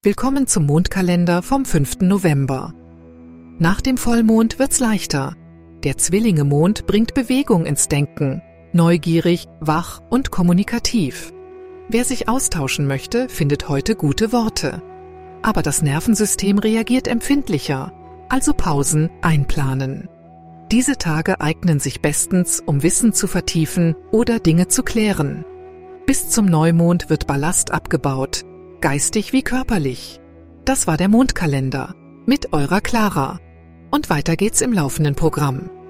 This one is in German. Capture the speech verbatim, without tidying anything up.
Willkommen zum Mondkalender vom fünften November. Nach dem Vollmond wird's leichter. Der Zwillinge-Mond bringt Bewegung ins Denken, neugierig, wach und kommunikativ. Wer sich austauschen möchte, findet heute gute Worte. Aber das Nervensystem reagiert empfindlicher, also Pausen einplanen. Diese Tage eignen sich bestens, um Wissen zu vertiefen oder Dinge zu klären. Bis zum Neumond wird Ballast abgebaut, geistig wie körperlich. Das war der Mondkalender mit eurer Clara. Und weiter geht's im laufenden Programm.